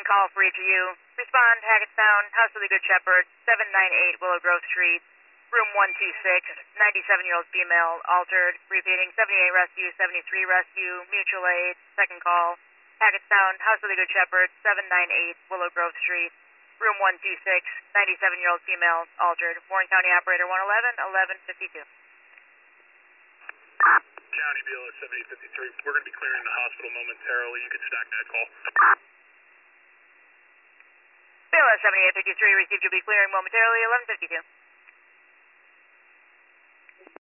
call for each of you. Respond, Hackettstown, House of the Good Shepherd, 798 Willow Grove Street, room 126, 97-year-old female, altered. Repeating, 78 rescue, 73 rescue, mutual aid, second call. Hackettstown, House of the Good Shepherd, 798 Willow Grove Street, room 126, 97-year-old female, altered. Warren County Operator 111, 1152. County BLS 7853, we're going to be clearing the hospital momentarily. You can stack that call. BLS 7853 received, you'll be clearing momentarily, 1152.